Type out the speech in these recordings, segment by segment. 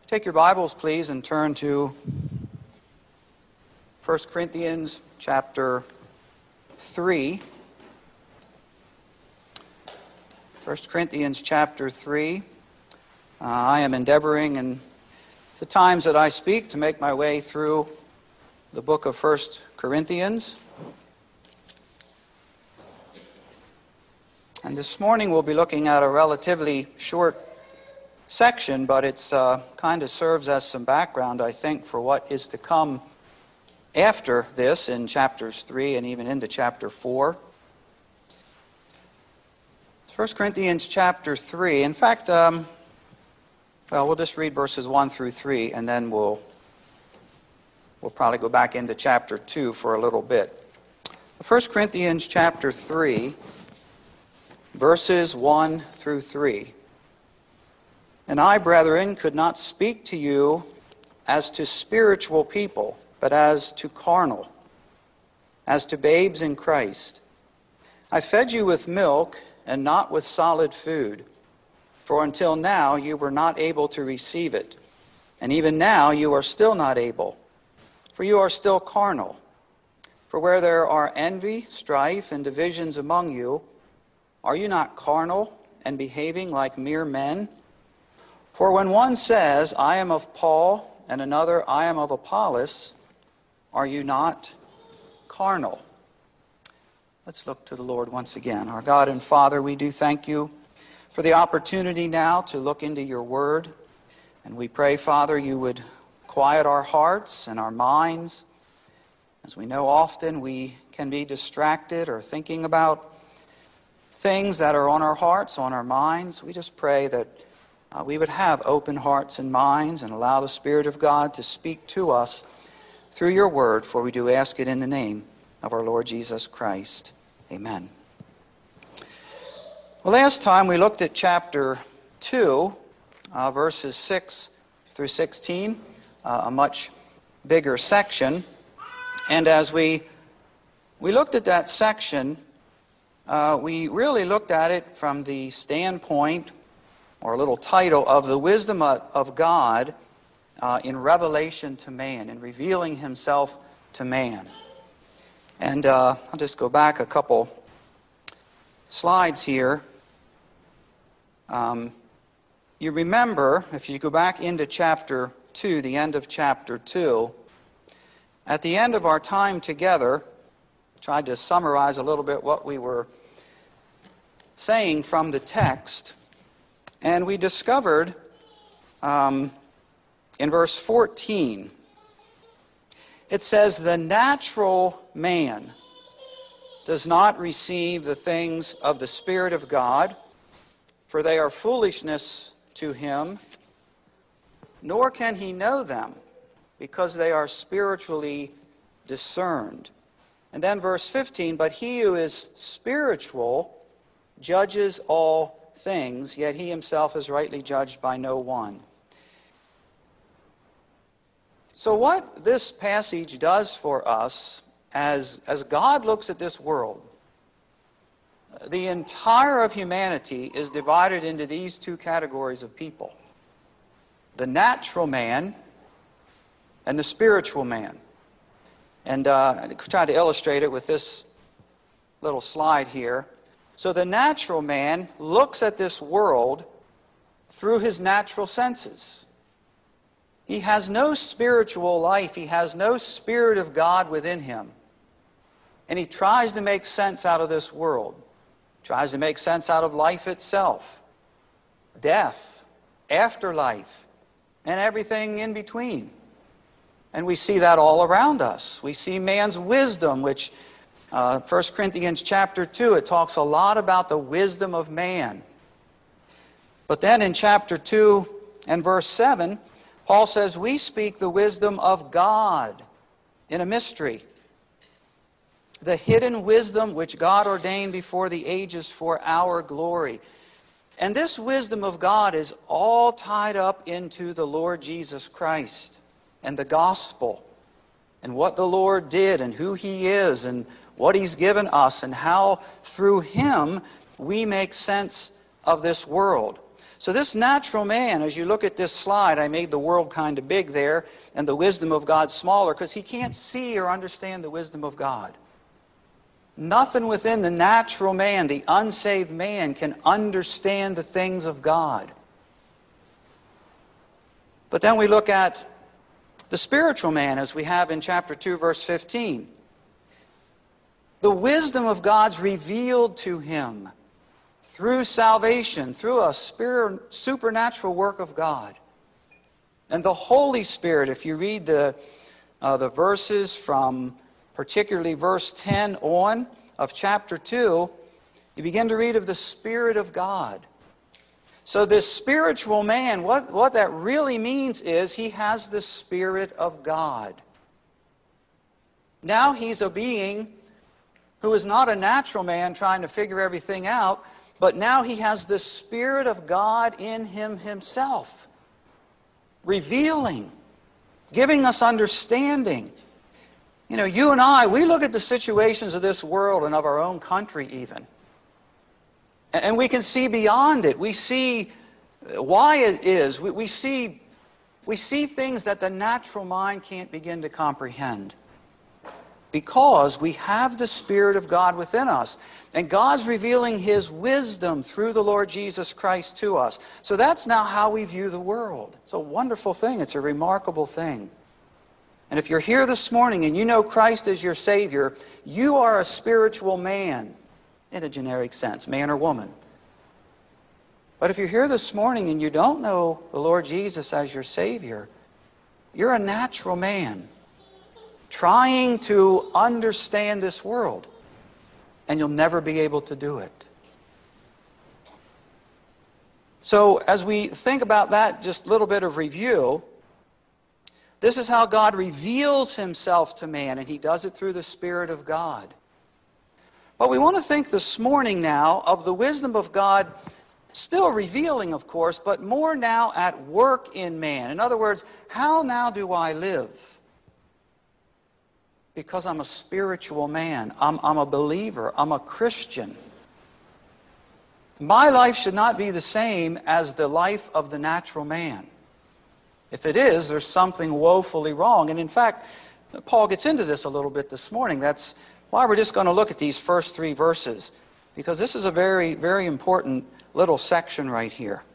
Take your Bibles, please, and turn to 1 Corinthians chapter 3. 1 Corinthians chapter 3. I am endeavoring in the times that I speak to make my way through the book of 1 Corinthians. And this morning we'll be looking at a relatively short section, but it's kind of serves as some background, I think, for what is to come after this in chapters 3 and even into chapter 4. 1 Corinthians chapter 3. In fact, we'll just read verses 1 through 3, and then we'll probably go back into chapter 2 for a little bit. 1 Corinthians chapter 3, verses 1 through 3. And I, brethren, could not speak to you as to spiritual people, but as to carnal, as to babes in Christ. I fed you with milk and not with solid food, for until now you were not able to receive it, and even now you are still not able, for you are still carnal. For where there are envy, strife, and divisions among you, are you not carnal and behaving like mere men? For when one says, I am of Paul, and another, I am of Apollos, are you not carnal? Let's look to the Lord once again. Our God and Father, we do thank you for the opportunity now to look into your word. And we pray, Father, you would quiet our hearts and our minds. As we know, often we can be distracted or thinking about things that are on our hearts, on our minds. We just pray that we would have open hearts and minds and allow the Spirit of God to speak to us through your word, for we do ask it in the name of our Lord Jesus Christ. Amen. Well, last time we looked at chapter 2, verses 6 through 16, a much bigger section. And as we looked at that section, we really looked at it from the standpoint, or a little title, of the wisdom of God in revelation to man, in revealing himself to man. And I'll just go back a couple slides here. You remember, if you go back into chapter 2, the end of chapter 2, at the end of our time together, tried to summarize a little bit what we were saying from the text. And we discovered in verse 14, it says, the natural man does not receive the things of the Spirit of God, for they are foolishness to him, nor can he know them, because they are spiritually discerned. And then verse 15, but he who is spiritual judges all things, yet he himself is rightly judged by no one. So what this passage does for us, as God looks at this world, the entire of humanity is divided into these two categories of people: the natural man and the spiritual man. And I tried to illustrate it with this little slide here. So the natural man looks at this world through his natural senses. He has no spiritual life. He has no Spirit of God within him. And he tries to make sense out of this world. Tries to make sense out of life itself, death, afterlife, and everything in between. And we see that all around us. We see man's wisdom, which 1 Corinthians chapter 2, it talks a lot about the wisdom of man. But then in chapter 2 and verse 7, Paul says, we speak the wisdom of God in a mystery, the hidden wisdom which God ordained before the ages for our glory. And this wisdom of God is all tied up into the Lord Jesus Christ and the gospel and what the Lord did and who he is and what he's given us and how through him we make sense of this world. So this natural man, as you look at this slide, I made the world kind of big there and the wisdom of God smaller because he can't see or understand the wisdom of God. Nothing within the natural man, the unsaved man, can understand the things of God. But then we look at the spiritual man, as we have in chapter 2, verse 15. The wisdom of God's revealed to him through salvation, through a supernatural work of God. And the Holy Spirit, if you read the verses from particularly verse 10 on of chapter 2, you begin to read of the Spirit of God. So this spiritual man, what that really means is he has the Spirit of God. Now he's a being who is not a natural man trying to figure everything out, but now he has the Spirit of God in him himself, revealing, giving us understanding. You know, you and I, we look at the situations of this world and of our own country even, and we can see beyond it. We see why it is. We see things that the natural mind can't begin to comprehend because we have the Spirit of God within us. And God's revealing His wisdom through the Lord Jesus Christ to us. So that's now how we view the world. It's a wonderful thing. It's a remarkable thing. And if you're here this morning and you know Christ as your Savior, you are a spiritual man in a generic sense, man or woman. But if you're here this morning and you don't know the Lord Jesus as your Savior, you're a natural man trying to understand this world, and you'll never be able to do it. So as we think about that, just a little bit of review, this is how God reveals Himself to man, and He does it through the Spirit of God. But we want to think this morning now of the wisdom of God, still revealing, of course, but more now at work in man. In other words, how now do I live? Because I'm a spiritual man. I'm a believer. I'm a Christian. My life should not be the same as the life of the natural man. If it is, there's something woefully wrong. And in fact, Paul gets into this a little bit this morning. That's why we're just going to look at these first 3 verses, because this is a very, very important little section right here.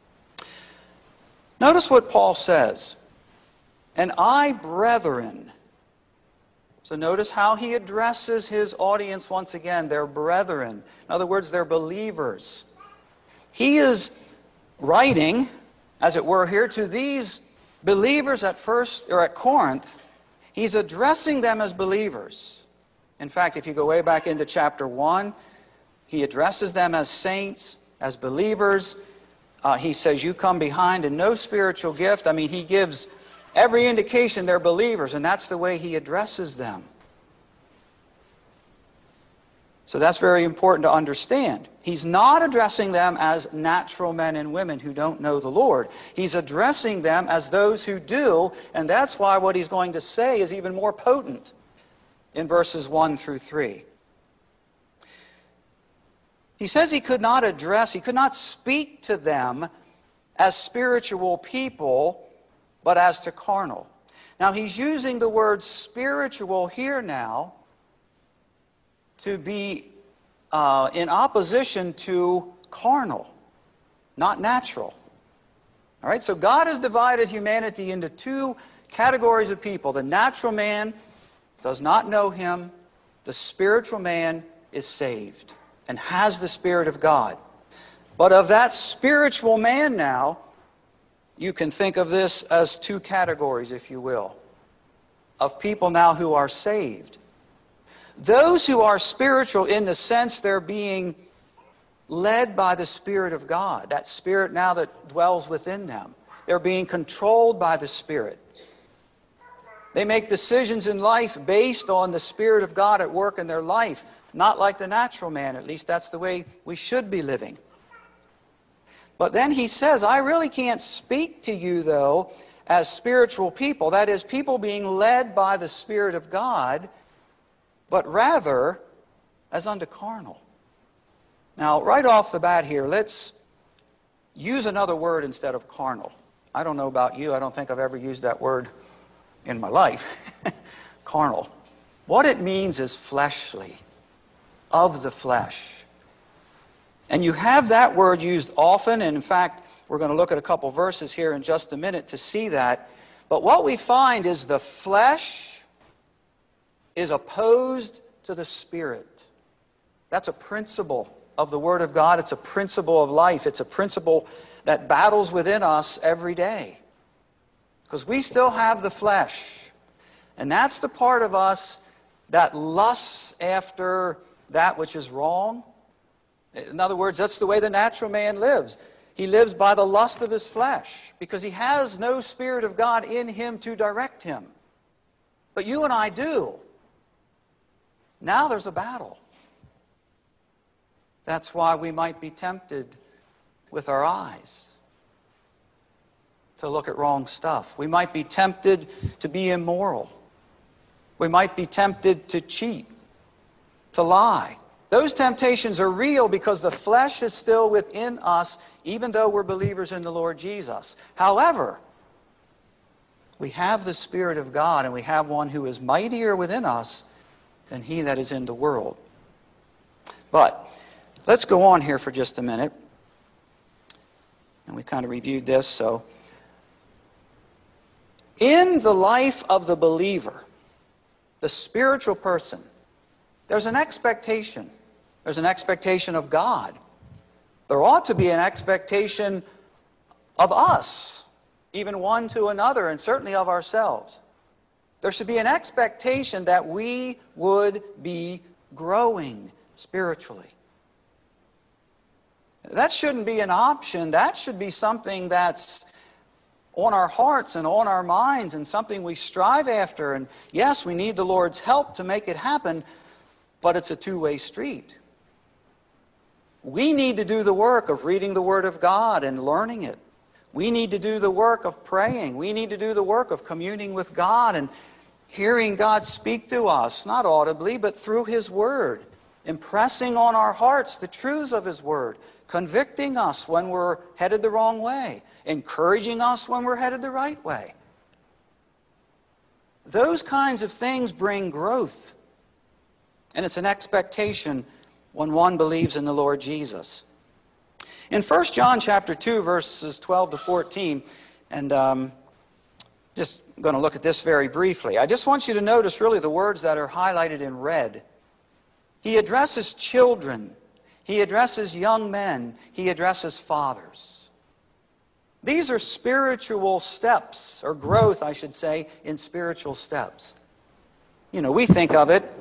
Notice what Paul says. And I, brethren. So notice how he addresses his audience once again. They're brethren. In other words, they're believers. He is writing, as it were, here to these believers at Corinth. He's addressing them as believers. In fact, if you go way back into chapter 1, he addresses them as saints, as believers. He says, you come behind in no spiritual gift. I mean, he gives every indication they're believers, and that's the way he addresses them. So that's very important to understand. He's not addressing them as natural men and women who don't know the Lord. He's addressing them as those who do, and that's why what he's going to say is even more potent in verses 1 through 3. He says he could not speak to them as spiritual people, but as to carnal. Now he's using the word spiritual here now to be in opposition to carnal, not natural. All right, so God has divided humanity into 2 categories of people. The natural man does not know Him. The spiritual man is saved and has the Spirit of God. But of that spiritual man now, you can think of this as 2 categories, if you will, of people now who are saved. Those who are spiritual in the sense they're being led by the Spirit of God, that Spirit now that dwells within them. They're being controlled by the Spirit. They make decisions in life based on the Spirit of God at work in their life, not like the natural man. At least that's the way we should be living. But then he says, I really can't speak to you, though, as spiritual people. That is, people being led by the Spirit of God, but rather as unto carnal. Now, right off the bat here, let's use another word instead of carnal. I don't know about you. I don't think I've ever used that word in my life. Carnal. What it means is fleshly, of the flesh. And you have that word used often, and in fact, we're going to look at a couple verses here in just a minute to see that. But what we find is the flesh is opposed to the Spirit. That's a principle of the Word of God. It's a principle of life. It's a principle that battles within us every day. Because we still have the flesh. And that's the part of us that lusts after that which is wrong. In other words, that's the way the natural man lives. He lives by the lust of his flesh because he has no Spirit of God in him to direct him. But you and I do. Now there's a battle. That's why we might be tempted with our eyes to look at wrong stuff. We might be tempted to be immoral. We might be tempted to cheat, to lie. Those temptations are real because the flesh is still within us, even though we're believers in the Lord Jesus. However, we have the Spirit of God, and we have one who is mightier within us than he that is in the world. But let's go on here for just a minute. And we kind of reviewed this. So, in the life of the believer, the spiritual person, there's an expectation. There's an expectation of God. There ought to be an expectation of us, even one to another, and certainly of ourselves. There should be an expectation that we would be growing spiritually. That shouldn't be an option. That should be something that's on our hearts and on our minds and something we strive after. And yes, we need the Lord's help to make it happen, but it's a two-way street. We need to do the work of reading the Word of God and learning it. We need to do the work of praying. We need to do the work of communing with God and hearing God speak to us, not audibly, but through His Word, impressing on our hearts the truths of His Word, convicting us when we're headed the wrong way, encouraging us when we're headed the right way. Those kinds of things bring growth. And it's an expectation when one believes in the Lord Jesus. In 1 John chapter 2, verses 12 to 14, and just going to look at this very briefly. I just want you to notice really the words that are highlighted in red. He addresses children. He addresses young men. He addresses fathers. These are spiritual steps, or growth, I should say, in spiritual steps. You know, we think of it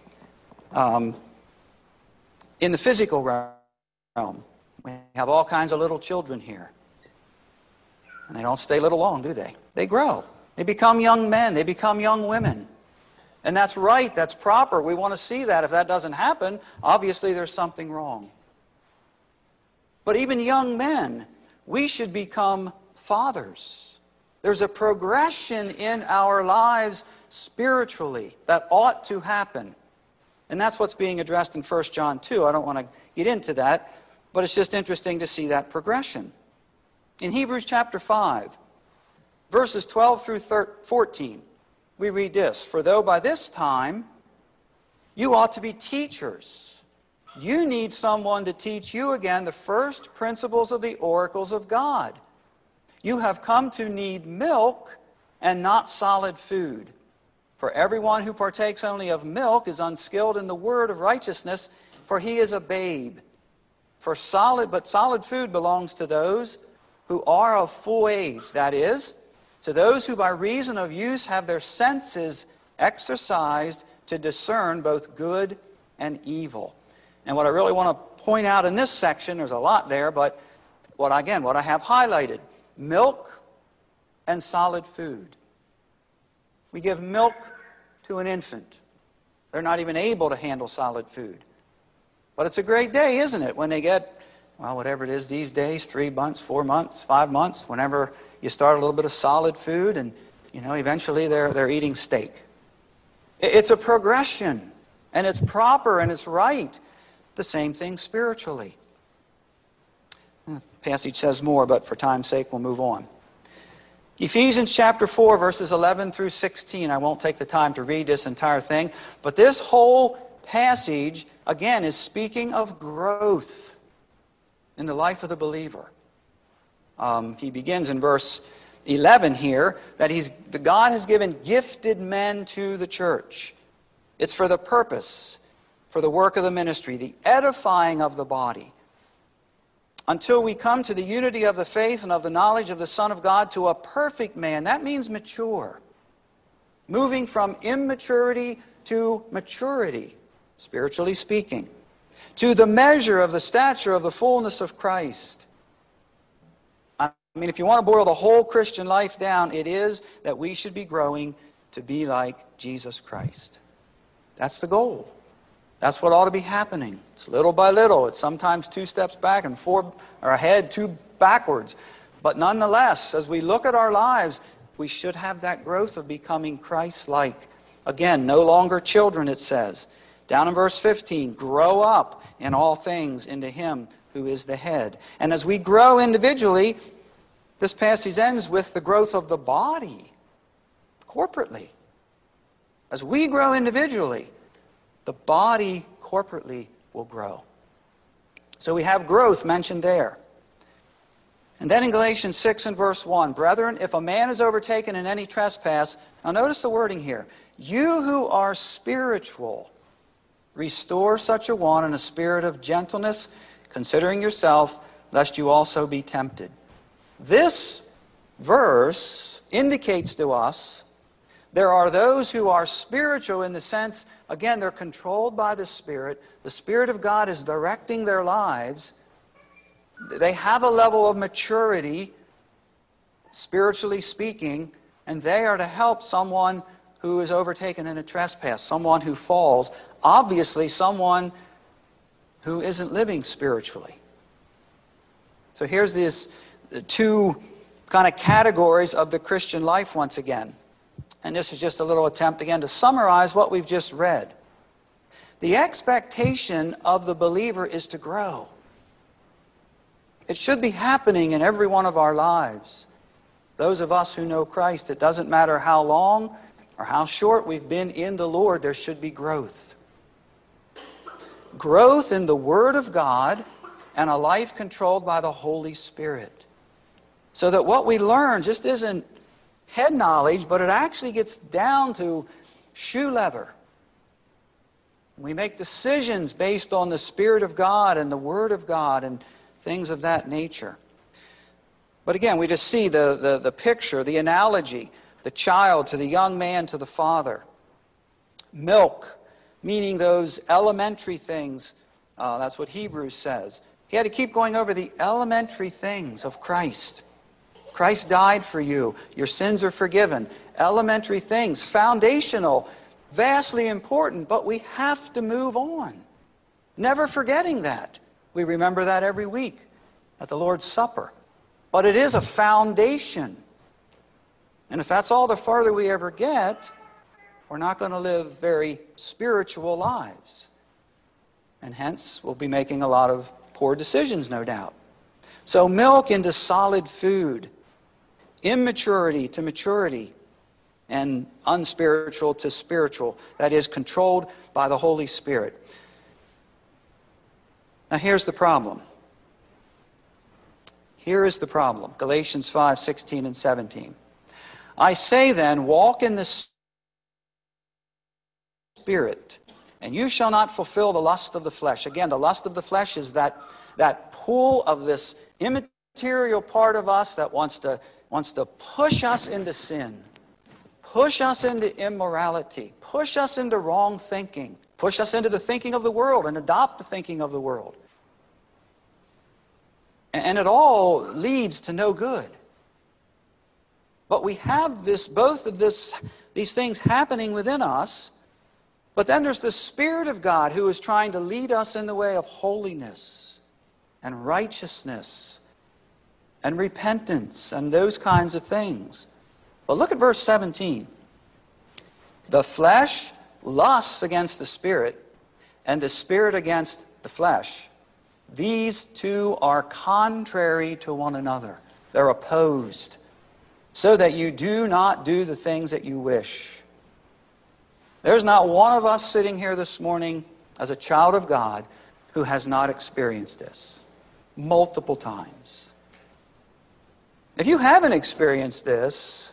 in the physical realm. We have all kinds of little children here. And they don't stay little long, do they? They grow. They become young men. They become young women. And that's right. That's proper. We want to see that. If that doesn't happen, obviously there's something wrong. But even young men, we should become fathers. There's a progression in our lives spiritually that ought to happen. And that's what's being addressed in 1 John 2. I don't want to get into that, but it's just interesting to see that progression. In Hebrews chapter 5, verses 12 through 14, we read this: "For though by this time you ought to be teachers, you need someone to teach you again the first principles of the oracles of God. You have come to need milk and not solid food. For everyone who partakes only of milk is unskilled in the word of righteousness, for he is a babe. But solid food belongs to those who are of full age, that is, to those who by reason of use have their senses exercised to discern both good and evil." And what I really want to point out in this section, there's a lot there, but what I have highlighted, milk and solid food. We give milk to an infant. They're not even able to handle solid food. But it's a great day, isn't it, when they get, well, whatever it is these days, 3 months, 4 months, 5 months, whenever you start a little bit of solid food, and eventually they're eating steak. It's a progression, and it's proper, and it's right. The same thing spiritually. The passage says more, but for time's sake, we'll move on. Ephesians chapter 4, verses 11 through 16. I won't take the time to read this entire thing, but this whole passage, again, is speaking of growth in the life of the believer. He begins in verse 11 here, that God has given gifted men to the church. It's for the purpose, for the work of the ministry, the edifying of the body, until we come to the unity of the faith and of the knowledge of the Son of God, to a perfect man. That means mature. Moving from immaturity to maturity, spiritually speaking. To the measure of the stature of the fullness of Christ. I mean, if you want to boil the whole Christian life down, it is that we should be growing to be like Jesus Christ. That's the goal. That's what ought to be happening. It's little by little. It's sometimes 2 steps back and 4 or ahead, 2 backwards. But nonetheless, as we look at our lives, we should have that growth of becoming Christ-like. Again, no longer children, it says. Down in verse 15, grow up in all things into Him who is the head. And as we grow individually, this passage ends with the growth of the body, corporately. As we grow individually, the body corporately will grow. So we have growth mentioned there. And then in Galatians 6 and verse 1, brethren, if a man is overtaken in any trespass, now notice the wording here, you who are spiritual, restore such a one in a spirit of gentleness, considering yourself, lest you also be tempted. This verse indicates to us there are those who are spiritual in the sense, again, they're controlled by the Spirit. The Spirit of God is directing their lives. They have a level of maturity, spiritually speaking, and they are to help someone who is overtaken in a trespass, someone who falls, obviously someone who isn't living spiritually. So here's these 2 kind of categories of the Christian life once again. And this is just a little attempt again to summarize what we've just read. The expectation of the believer is to grow. It should be happening in every one of our lives. Those of us who know Christ, it doesn't matter how long or how short we've been in the Lord, there should be growth. Growth in the Word of God and a life controlled by the Holy Spirit. So that what we learn just isn't head knowledge, but it actually gets down to shoe leather. We make decisions based on the Spirit of God and the Word of God and things of that nature. But again, we just see the picture, the analogy, the child to the young man to the father. Milk, meaning those elementary things. That's what Hebrews says. He had to keep going over the elementary things of Christ. Christ died for you. Your sins are forgiven. Elementary things, foundational, vastly important, but we have to move on. Never forgetting that. We remember that every week at the Lord's Supper. But it is a foundation. And if that's all the farther we ever get, we're not going to live very spiritual lives. And hence, we'll be making a lot of poor decisions, no doubt. So milk into solid food. Immaturity to maturity, and unspiritual to spiritual. That is, controlled by the Holy Spirit. Now here's the problem. Here is the problem. Galatians 5, 16 and 17. I say then, walk in the Spirit, and you shall not fulfill the lust of the flesh. Again, the lust of the flesh is that pull of this immaterial part of us that wants to push us into sin, push us into immorality, push us into wrong thinking, push us into the thinking of the world and adopt the thinking of the world. And it all leads to no good. But we have these things happening within us, but then there's the Spirit of God who is trying to lead us in the way of holiness and righteousness and repentance, and those kinds of things. But look at verse 17. The flesh lusts against the Spirit, and the Spirit against the flesh. These two are contrary to one another. They're opposed, so that you do not do the things that you wish. There's not one of us sitting here this morning as a child of God who has not experienced this multiple times. If you haven't experienced this,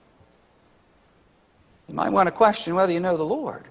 you might want to question whether you know the Lord.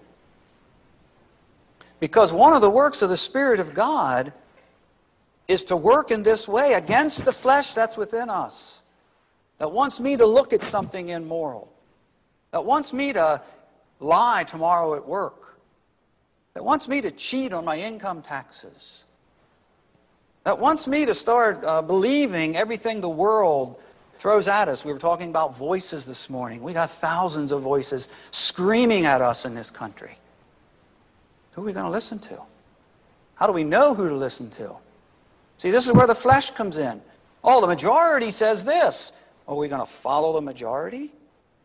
Because one of the works of the Spirit of God is to work in this way against the flesh that's within us, that wants me to look at something immoral, that wants me to lie tomorrow at work, that wants me to cheat on my income taxes, that wants me to start believing everything the world throws at us. We were talking about voices this morning. We got thousands of voices screaming at us in this country. Who are we going to listen to? How do we know who to listen to? See, this is where the flesh comes in. Oh, the majority says this. Are we going to follow the majority?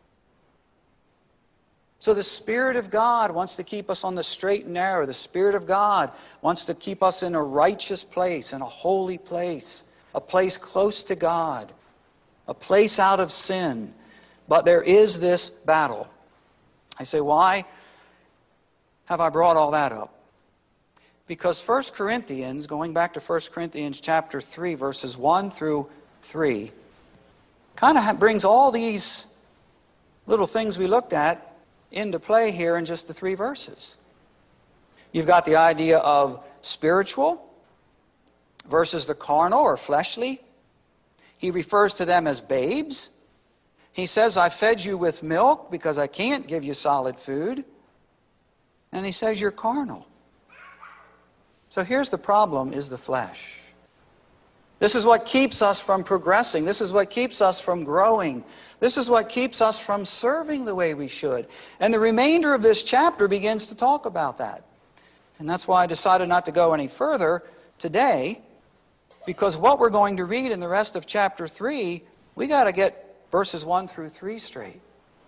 So the Spirit of God wants to keep us on the straight and narrow. The Spirit of God wants to keep us in a righteous place, in a holy place, a place close to God, a place out of sin. But there is this battle. I say, why have I brought all that up? Because 1 Corinthians, going back to 1 Corinthians chapter 3, verses 1 through 3, kind of brings all these little things we looked at into play here in just the 3 verses. You've got the idea of spiritual versus the carnal or fleshly. He refers to them as babes. He says, I fed you with milk because I can't give you solid food. And he says, you're carnal. So here's the problem, is the flesh. This is what keeps us from progressing. This is what keeps us from growing. This is what keeps us from serving the way we should. And the remainder of this chapter begins to talk about that. And that's why I decided not to go any further today, because what we're going to read in the rest of chapter 3, we got to get verses 1 through 3 straight.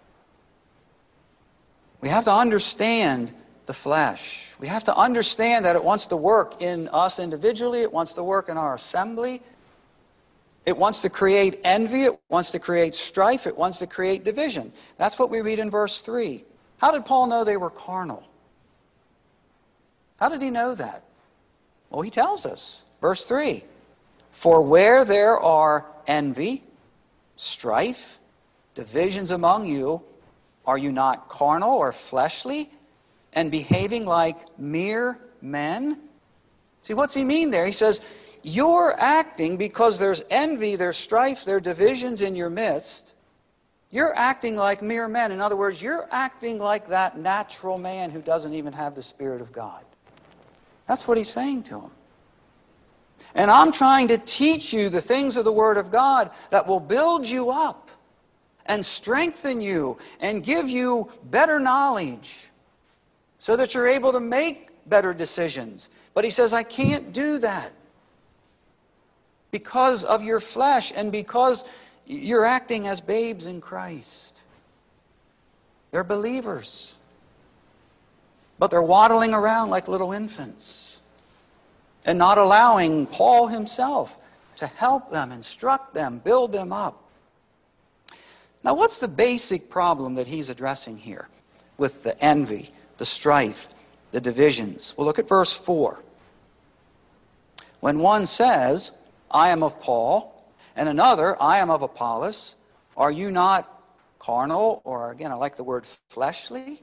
We have to understand the flesh. We have to understand that it wants to work in us individually. It wants to work in our assembly. It wants to create envy. It wants to create strife. It wants to create division. That's what we read in verse 3. How did Paul know they were carnal? How did he know that? Well, he tells us. Verse 3. For where there are envy, strife, divisions among you, are you not carnal or fleshly and behaving like mere men? See, what's he mean there? He says, you're acting because there's envy, there's strife, there are divisions in your midst. You're acting like mere men. In other words, you're acting like that natural man who doesn't even have the Spirit of God. That's what he's saying to him. And I'm trying to teach you the things of the Word of God that will build you up and strengthen you and give you better knowledge so that you're able to make better decisions. But he says, I can't do that because of your flesh and because you're acting as babes in Christ. They're believers, but they're waddling around like little infants and not allowing Paul himself to help them, instruct them, build them up. Now, what's the basic problem that he's addressing here with the envy, the strife, the divisions? Well, look at verse 4. When one says, I am of Paul, and another, I am of Apollos, are you not carnal, or again, I like the word fleshly?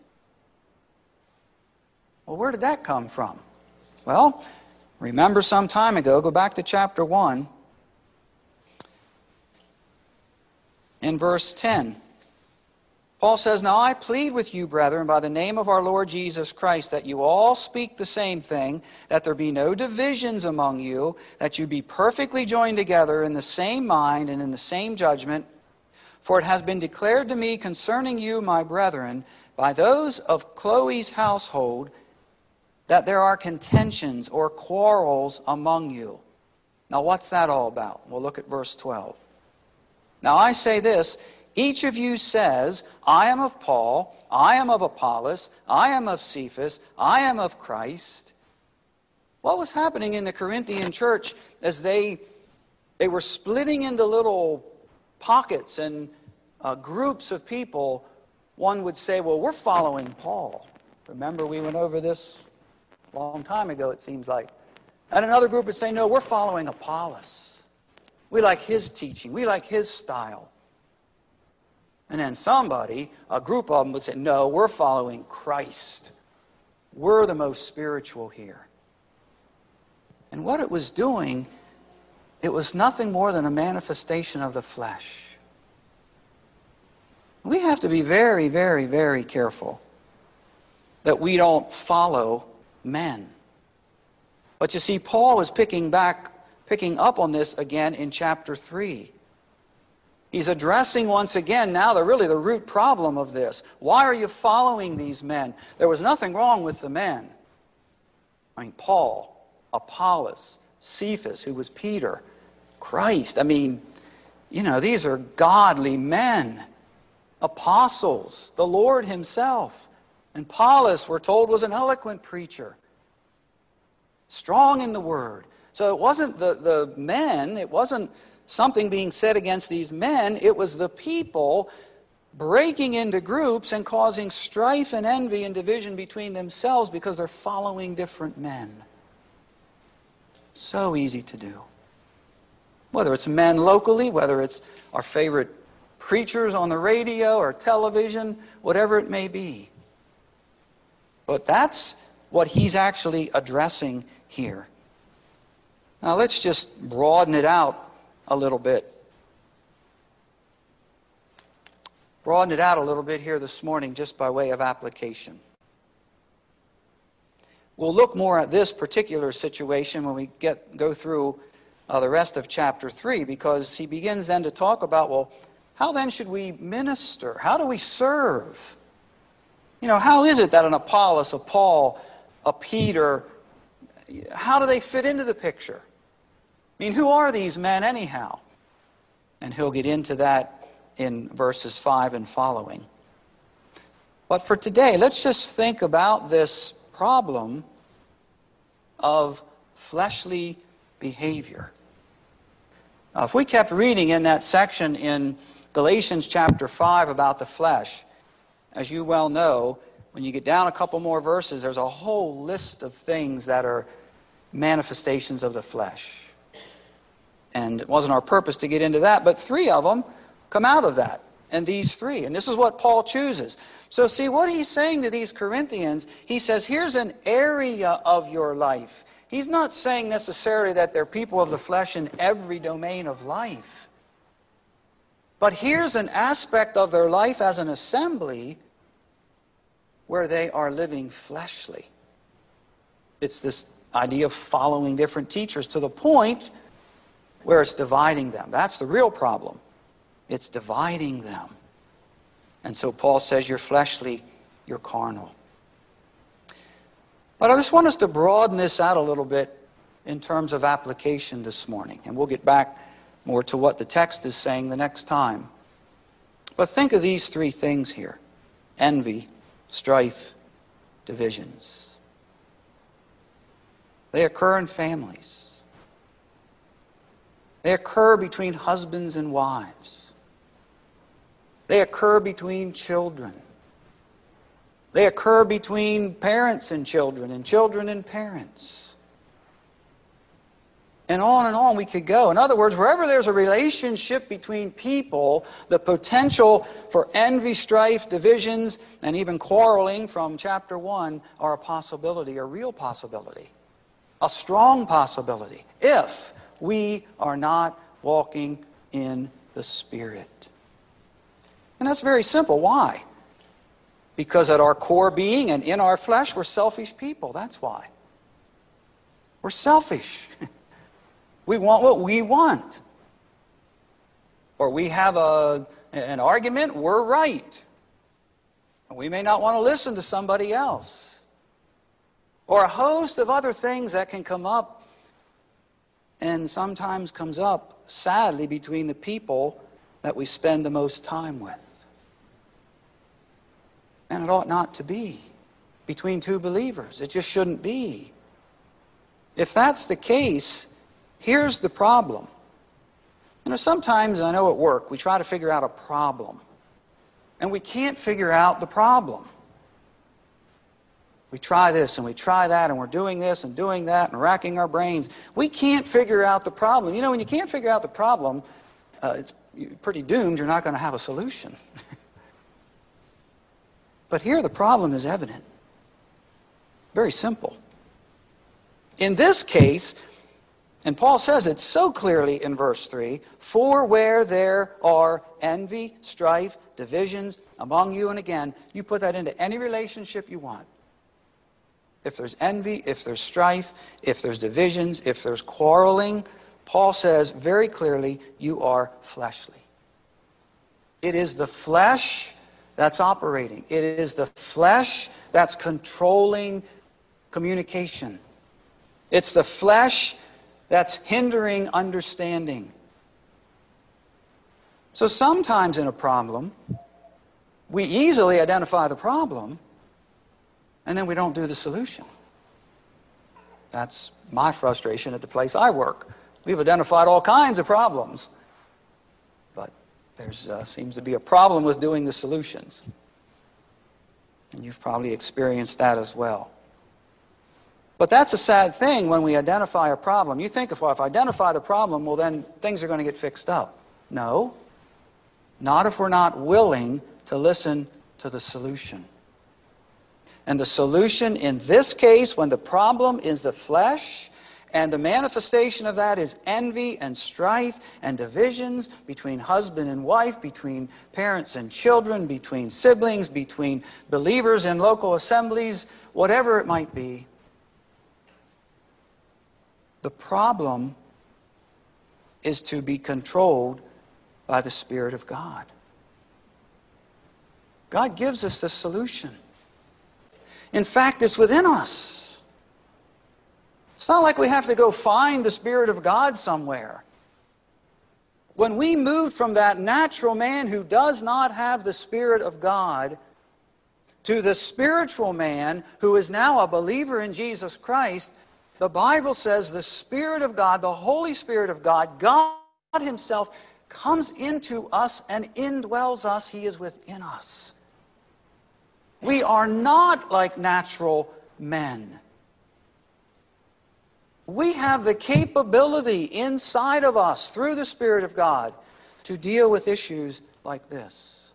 Well, where did that come from? Well, remember some time ago, go back to chapter 1, in verse 10. Paul says, Now I plead with you, brethren, by the name of our Lord Jesus Christ, that you all speak the same thing, that there be no divisions among you, that you be perfectly joined together in the same mind and in the same judgment. For it has been declared to me concerning you, my brethren, by those of Chloe's household, that there are contentions or quarrels among you. Now what's that all about? Well, look at verse 12. Now I say this, each of you says, I am of Paul, I am of Apollos, I am of Cephas, I am of Christ. what was happening in the Corinthian church as they were splitting into little pockets and groups of people. One would say, well, we're following Paul. Remember, we went over this a long time ago, it seems like. And another group would say, no, we're following Apollos. We like his teaching. We like his style. And then a group of them would say, no, we're following Christ. We're the most spiritual here. And what it was doing, it was nothing more than a manifestation of the flesh. We have to be very, very, very careful that we don't follow men. But you see, Paul is picking up on this again in chapter 3. He's addressing once again now the root problem of this. Why are you following these men? There was nothing wrong with the men. I mean, Paul, Apollos, Cephas, who was Peter, Christ. I mean, these are godly men. Apostles, the Lord himself. And Apollos, we're told, was an eloquent preacher. Strong in the word. So it wasn't the men, it wasn't something being said against these men, it was the people breaking into groups and causing strife and envy and division between themselves because they're following different men. So easy to do. Whether it's men locally, whether it's our favorite preachers on the radio or television, whatever it may be. But that's what he's actually addressing here. Now let's just broaden it out a little bit. Broaden it out a little bit here this morning just by way of application. We'll look more at this particular situation when we go through the rest of chapter 3, because he begins then to talk about, well, how then should we minister? How do we serve? How is it that an Apollos, a Paul, a Peter, how do they fit into the picture? I mean, who are these men anyhow? And he'll get into that in verses 5 and following. But for today, let's just think about this problem of fleshly behavior. Now, if we kept reading in that section in Galatians chapter 5 about the flesh, as you well know, when you get down a couple more verses, there's a whole list of things that are manifestations of the flesh. And it wasn't our purpose to get into that, but 3 of them come out of that. And these 3. And this is what Paul chooses. So see what he's saying to these Corinthians. He says, here's an area of your life. He's not saying necessarily that they're people of the flesh in every domain of life. But here's an aspect of their life as an assembly where they are living fleshly. It's this idea of following different teachers to the point where it's dividing them. That's the real problem. It's dividing them. And so Paul says, you're fleshly, you're carnal. But I just want us to broaden this out a little bit in terms of application this morning. And we'll get back more to what the text is saying the next time. But think of these 3 things here. Envy, strife, divisions. They occur in families. They occur between husbands and wives. They occur between children. They occur between parents and children and parents. And on we could go. In other words, wherever there's a relationship between people, the potential for envy, strife, divisions, and even quarreling from chapter 1 are a possibility, a real possibility, a strong possibility, if we are not walking in the Spirit. And that's very simple. Why? Because at our core being and in our flesh, we're selfish people. That's why. We're selfish. We want what we want. Or we have an argument, we're right. We may not want to listen to somebody else. Or a host of other things that can come up, and sometimes comes up, sadly, between the people that we spend the most time with. And it ought not to be between 2 believers. It just shouldn't be. If that's the case, here's the problem. Sometimes, I know at work, we try to figure out a problem. And we can't figure out the problem. We try this and we try that, and we're doing this and doing that and racking our brains. We can't figure out the problem. When you can't figure out the problem, you're pretty doomed. You're not going to have a solution. But here the problem is evident. Very simple. In this case, and Paul says it so clearly in verse 3, for where there are envy, strife, divisions among you, and again, you put that into any relationship you want. If there's envy, if there's strife, if there's divisions, if there's quarreling, Paul says very clearly, you are fleshly. It is the flesh that's operating. It is the flesh that's controlling communication. It's the flesh that's hindering understanding. So sometimes in a problem, we easily identify the problem, and then we don't do the solution. That's my frustration at the place I work. We've identified all kinds of problems, but there seems to be a problem with doing the solutions. And you've probably experienced that as well. But that's a sad thing when we identify a problem. You think, if I identify the problem, well, then things are going to get fixed up. No, not if we're not willing to listen to the solution. And the solution in this case, when the problem is the flesh, and the manifestation of that is envy and strife and divisions between husband and wife, between parents and children, between siblings, between believers in local assemblies, whatever it might be. The problem is to be controlled by the Spirit of God. God gives us the solution. In fact, it's within us. It's not like we have to go find the Spirit of God somewhere. When we moved from that natural man who does not have the Spirit of God to the spiritual man who is now a believer in Jesus Christ, the Bible says the Spirit of God, the Holy Spirit of God, God Himself, comes into us and indwells us. He is within us. We are not like natural men. We have the capability inside of us, through the Spirit of God, to deal with issues like this.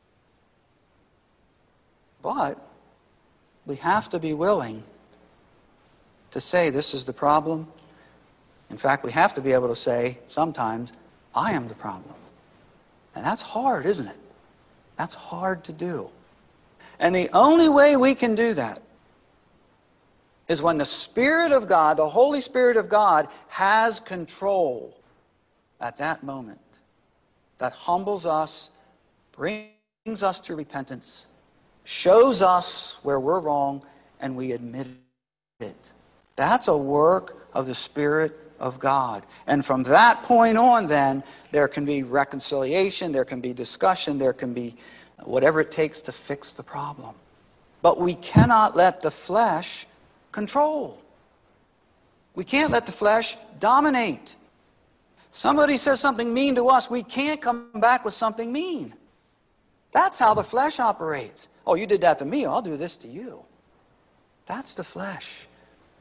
But we have to be willing to say, this is the problem. In fact, we have to be able to say, sometimes, I am the problem. And that's hard, isn't it? That's hard to do. And the only way we can do that is when the Spirit of God, the Holy Spirit of God, has control at that moment. That humbles us, brings us to repentance, shows us where we're wrong, and we admit it. That's a work of the Spirit of God. And from that point on, then, there can be reconciliation, there can be discussion, there can be whatever it takes to fix the problem. But we cannot let the flesh control. We can't let the flesh dominate. Somebody says something mean to us, we can't come back with something mean. That's how the flesh operates. Oh, you did that to me, I'll do this to you. That's the flesh.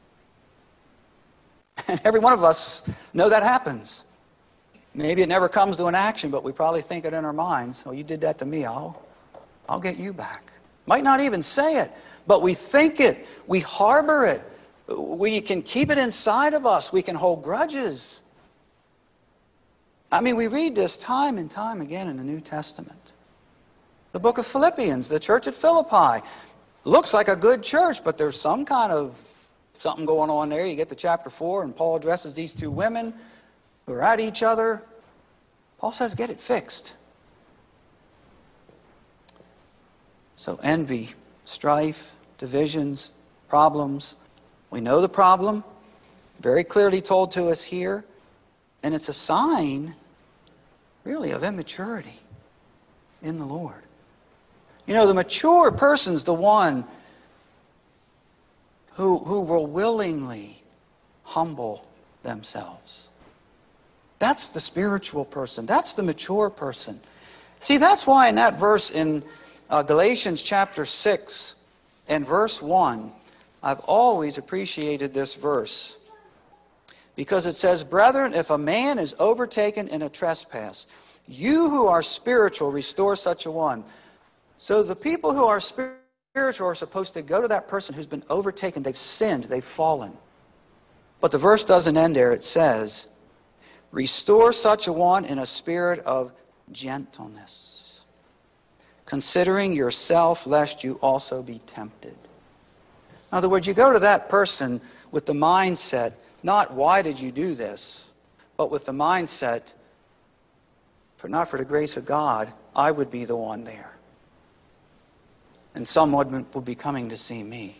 And every one of us know that happens. Maybe it never comes to an action, but we probably think it in our minds. Oh, you did that to me, I'll get you back. Might not even say it, but we think it. We harbor it. We can keep it inside of us. We can hold grudges. I mean, we read this time and time again in the New Testament. The book of Philippians, the church at Philippi, looks like a good church, but there's some kind of something going on there. You get to chapter 4, and Paul addresses these two women who are at each other. Paul says, get it fixed. So envy, strife, divisions, problems. We know the problem, very clearly told to us here, and it's a sign, really, of immaturity in the Lord. You know, the mature person's the one who will willingly humble themselves. That's the spiritual person. That's the mature person. See, that's why in that verse in Galatians chapter 6 and verse 1, I've always appreciated this verse. Because it says, "Brethren, if a man is overtaken in a trespass, you who are spiritual, restore such a one." So the people who are spiritual are supposed to go to that person who's been overtaken. They've sinned. They've fallen. But the verse doesn't end there. It says, "Restore such a one in a spirit of gentleness, considering yourself, lest you also be tempted." In other words, you go to that person with the mindset, not "why did you do this?" but with the mindset, not for the grace of God, I would be the one there. And someone would be coming to see me.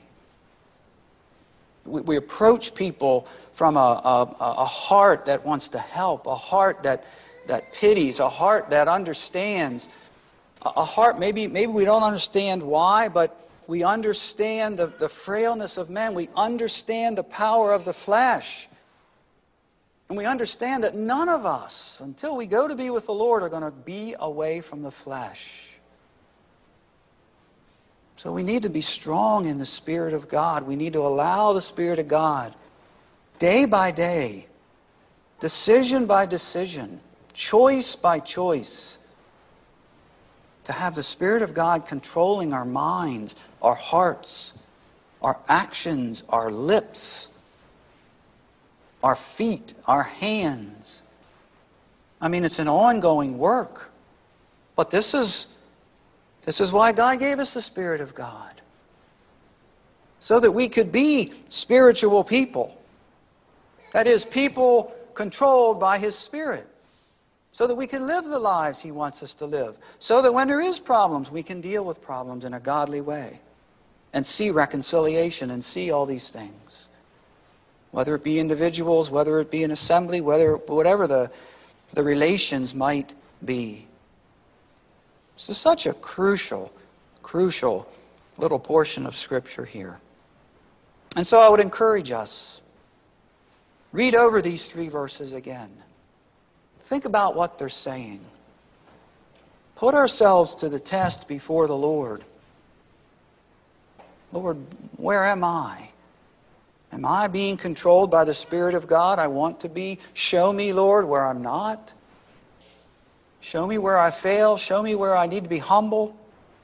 We approach people from a heart that wants to help, a heart that pities, a heart that understands, a heart maybe we don't understand why, but we understand the frailness of men. We understand the power of the flesh. And we understand that none of us, until we go to be with the Lord, are going to be away from the flesh. So we need to be strong in the Spirit of God. We need to allow the Spirit of God, day by day, decision by decision, choice by choice, to have the Spirit of God controlling our minds, our hearts, our actions, our lips, our feet, our hands. I mean, it's an ongoing work. But this is why God gave us the Spirit of God. So that we could be spiritual people. That is, people controlled by His Spirit. So that we can live the lives He wants us to live. So that when there is problems, we can deal with problems in a godly way. And see reconciliation and see all these things. Whether it be individuals, whether it be an assembly, whatever the relations might be. This is such a crucial little portion of Scripture here. And so I would encourage us, read over these 3 verses again. Think about what they're saying. Put ourselves to the test before the Lord. Lord, where am I? Am I being controlled by the Spirit of God? I want to be. Show me, Lord, where I'm not. Show me where I fail. Show me where I need to be humble.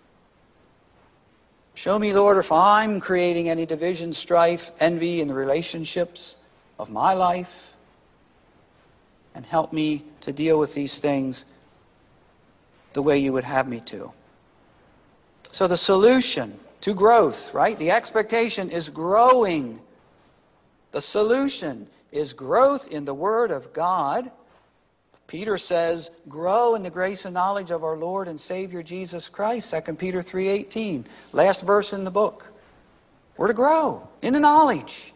Show me, Lord, if I'm creating any division, strife, envy in the relationships of my life. And help me to deal with these things the way you would have me to. So the solution to growth, right? The expectation is growing. The solution is growth in the Word of God. Peter says, grow in the grace and knowledge of our Lord and Savior Jesus Christ, 2 Peter 3:18, last verse in the book. We're to grow in the knowledge,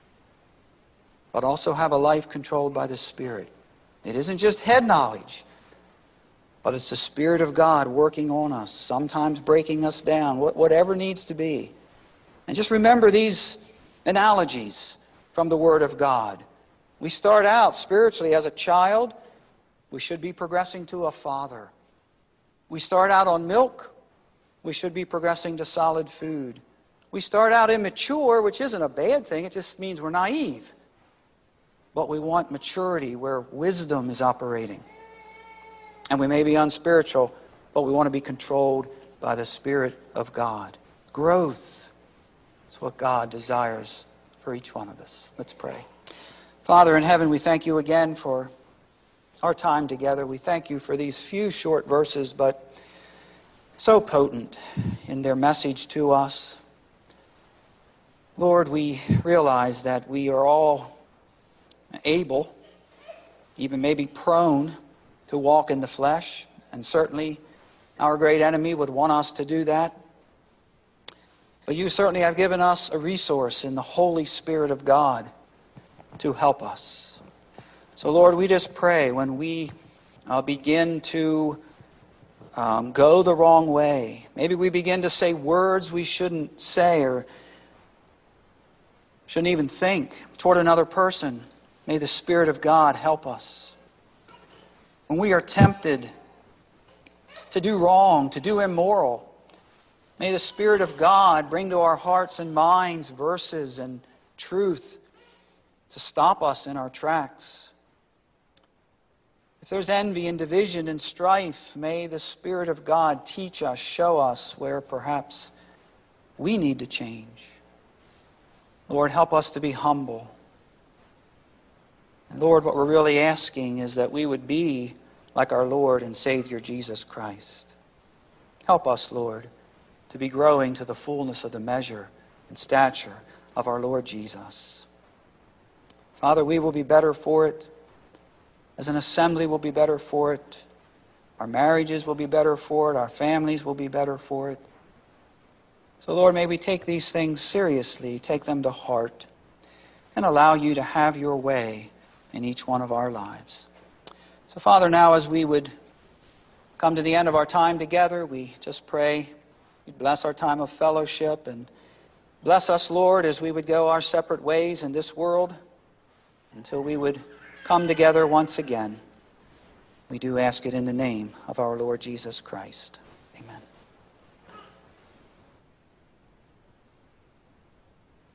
but also have a life controlled by the Spirit. It isn't just head knowledge, but it's the Spirit of God working on us, sometimes breaking us down, whatever needs to be. And just remember these analogies from the Word of God. We start out spiritually as a child. We should be progressing to a father. We start out on milk. We should be progressing to solid food. We start out immature, which isn't a bad thing. It just means we're naive. But we want maturity where wisdom is operating. And we may be unspiritual, but we want to be controlled by the Spirit of God. Growth is what God desires for each one of us. Let's pray. Father in heaven, we thank you again for our time together. We thank you for these few short verses, but so potent in their message to us. Lord, we realize that we are all able, even maybe prone, to walk in the flesh, and certainly our great enemy would want us to do that. But you certainly have given us a resource in the Holy Spirit of God to help us. So Lord, we just pray when we begin to go the wrong way, maybe we begin to say words we shouldn't say, or shouldn't even think toward another person. May the Spirit of God help us. When we are tempted to do wrong, to do immoral, may the Spirit of God bring to our hearts and minds verses and truth to stop us in our tracks. If there's envy and division and strife, may the Spirit of God teach us, show us where perhaps we need to change. Lord, help us to be humble. And Lord, what we're really asking is that we would be like our Lord and Savior Jesus Christ. Help us, Lord, to be growing to the fullness of the measure and stature of our Lord Jesus. Father, we will be better for it. As an assembly, we'll be better for it. Our marriages will be better for it. Our families will be better for it. So, Lord, may we take these things seriously, take them to heart, and allow you to have your way in each one of our lives. So, Father, now as we would come to the end of our time together, we just pray you bless our time of fellowship and bless us, Lord, as we would go our separate ways in this world until we would come together once again. We do ask it in the name of our Lord Jesus Christ. Amen.